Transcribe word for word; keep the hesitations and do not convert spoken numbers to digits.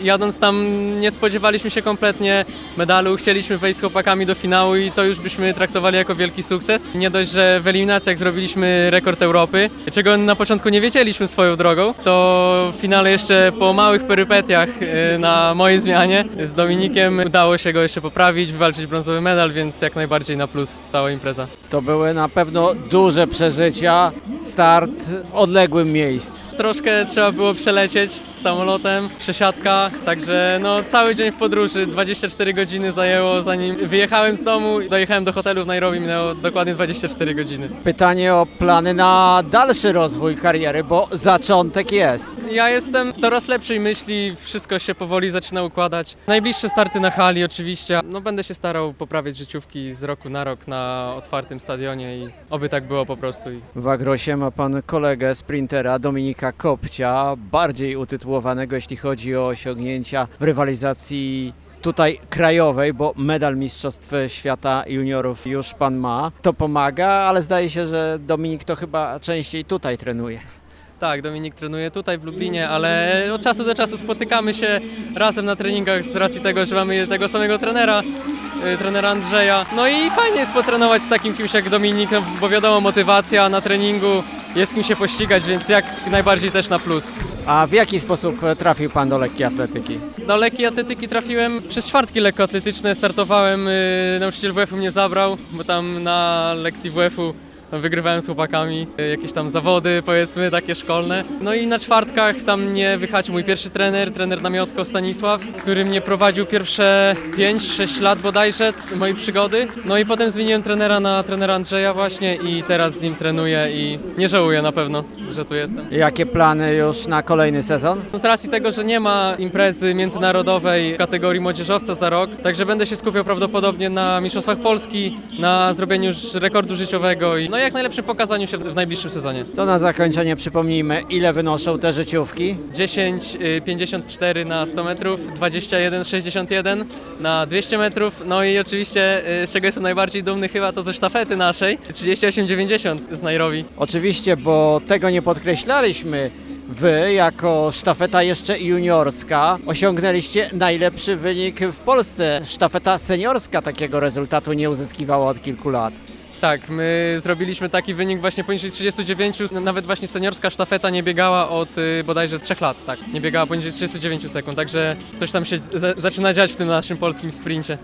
jadąc tam nie spodziewaliśmy się kompletnie medalu, chcieliśmy wejść z chłopakami do finału i to już byśmy traktowali jako wielki sukces. Nie dość, że w eliminacjach zrobiliśmy rekord Europy, czego na początku nie wiedzieliśmy swoją drogą, to w finale jeszcze po małych perypetiach na mojej zmianie z Dominikiem udało się go jeszcze poprawić, wywalczyć brązowy medal, więc jak najbardziej na plus cała impreza. To były na pewno duże przeżycia, start w odległym miejscu. Troszkę trzeba było przelecieć samolotem, przesiadka, także no cały dzień w podróży, dwadzieścia cztery godziny zajęło, zanim wyjechałem z domu i dojechałem do hotelu w Nairobi, minęło dokładnie dwadzieścia cztery godziny. Pytanie o plany na dalszy rozwój kariery, bo zaczątek jest. Ja jestem w coraz lepszej myśli, wszystko się powoli zaczyna układać. Najbliższe starty na hali oczywiście, no będę się starał poprawiać życiówki z roku na rok na otwartym stadionie i oby tak było po prostu. W Agrosie ma pan kolegę sprintera Dominika Kopcia, bardziej utytułowanego, jeśli chodzi o osiągnięcia w rywalizacji tutaj krajowej, bo medal Mistrzostw Świata Juniorów już pan ma. To pomaga, ale zdaje się, że Dominik to chyba częściej tutaj trenuje. Tak, Dominik trenuje tutaj w Lublinie, ale od czasu do czasu spotykamy się razem na treningach z racji tego, że mamy tego samego trenera, yy, trenera Andrzeja. No i fajnie jest potrenować z takim kimś jak Dominik, no, bo wiadomo, motywacja na treningu, jest kim się pościgać, więc jak najbardziej też na plus. A w jaki sposób trafił pan do lekkiej atletyki? Do lekkiej atletyki trafiłem przez czwartki lekkoatletyczne, startowałem, yy, nauczyciel W F-u mnie zabrał, bo tam na lekcji W F-u wygrywałem z chłopakami jakieś tam zawody, powiedzmy, takie szkolne. No i na czwartkach tam mnie wyhaczył mój pierwszy trener, trener Namiotko Stanisław, który mnie prowadził pierwsze pięć sześć lat bodajże mojej przygody. No i potem zmieniłem trenera na trenera Andrzeja właśnie i teraz z nim trenuję i nie żałuję na pewno, że tu jestem. Jakie plany już na kolejny sezon? Z racji tego, że nie ma imprezy międzynarodowej w kategorii młodzieżowca za rok, także będę się skupiał prawdopodobnie na Mistrzostwach Polski, na zrobieniu już rekordu życiowego i no jak najlepszym pokazaniu się w najbliższym sezonie. To na zakończenie przypomnijmy, ile wynoszą te życiówki? dziesięć pięćdziesiąt cztery na sto metrów, dwadzieścia jeden sześćdziesiąt jeden na dwieście metrów, no i oczywiście z czego jestem najbardziej dumny chyba to ze sztafety naszej, trzydzieści osiem dziewięćdziesiąt z Nairobi. Oczywiście, bo tego nie podkreślaliśmy. Wy, jako sztafeta jeszcze juniorska, osiągnęliście najlepszy wynik w Polsce. Sztafeta seniorska takiego rezultatu nie uzyskiwała od kilku lat. Tak, my zrobiliśmy taki wynik właśnie poniżej trzydziestu dziewięciu, nawet właśnie seniorska sztafeta nie biegała od y, bodajże trzech lat, tak, nie biegała poniżej trzydziestu dziewięciu sekund, także coś tam się z- zaczyna dziać w tym naszym polskim sprincie.